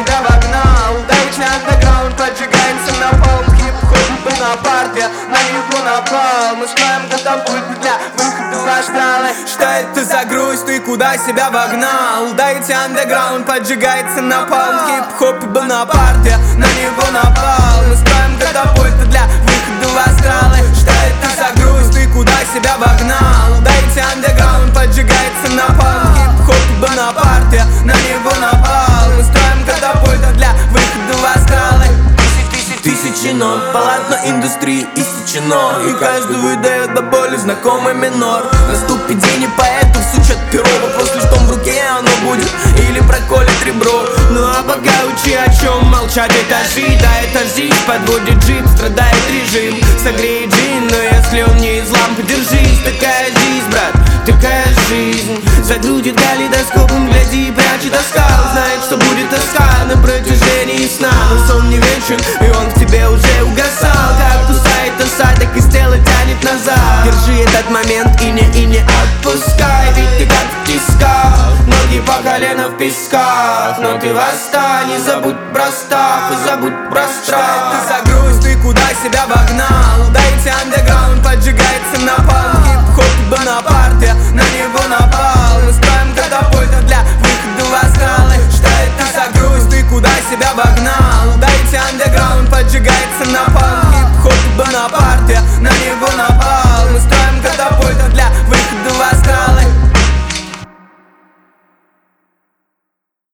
себя вогнал. Дайте андеграунд поджигается на пол. Хип-хоп был на парте, на него напал. Мы строим катапульты для выхода в астралы. Что это за грусть, ты куда себя вогнал? Дайте андеграунд поджигается на пол. Хип-хоп был на парте, на него напал. Мы строим катапульты для выхода в астралы. Что это за грусть, ты куда себя вогнал? Дайте андеграунд поджигается на пол. Хип-хоп был на парте, на него напал. Мы строим катапульты для выхода в астралы. Тысячи нот, полотно индустрии иссечено, и каждый выдает до боли знакомый минор. Наступит день и поэту всучат перо. Вопрос лишь в том, в руке оно будет или проколет ребро. Ну а пока учи, о чем молчать, это жить. Да, это жизнь, подводит джип, страдает режим. Согреет джин, но если он не из лампы, держись. Такая жизнь, брат, такая жизнь. Загрудит калейдоскопом, гляди, прячет оскал. Знает, что будет тоска на протяжении сна. Но сон не вечен, и он в тебе уже угасал. Как кусает оса, так и стрела тянет назад. Держи этот момент и не отпускай. Ведь ты как в тисках, ноги по колено в песках. Но ты восстань и забудь про став, и забудь про страх. Ты за грусть, ты куда себя вогнал? Дайте андеграунд